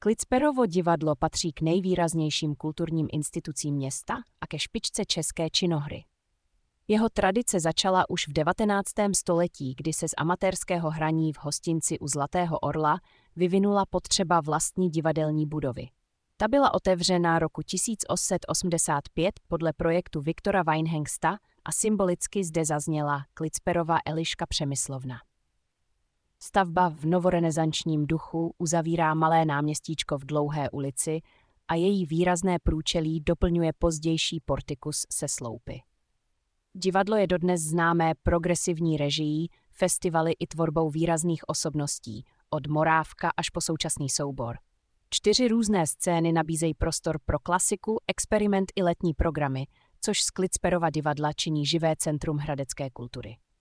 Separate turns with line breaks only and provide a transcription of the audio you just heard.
Klicperovo divadlo patří k nejvýraznějším kulturním institucím města a ke špičce české činohry. Jeho tradice začala už v 19. století, kdy se z amatérského hraní v hostinci u Zlatého orla vyvinula potřeba vlastní divadelní budovy. Ta byla otevřena roku 1885 podle projektu Viktora Weinhengsta a symbolicky zde zazněla Klicperova Eliška Přemyslovna. Stavba v novorenesančním duchu uzavírá malé náměstíčko v Dlouhé ulici a její výrazné průčelí doplňuje pozdější portikus se sloupy. Divadlo je dodnes známé progresivní režií, festivaly i tvorbou výrazných osobností, od Morávka až po současný soubor. 4 různé scény nabízejí prostor pro klasiku, experiment i letní programy, což z Klicperova divadla činí živé centrum hradecké kultury.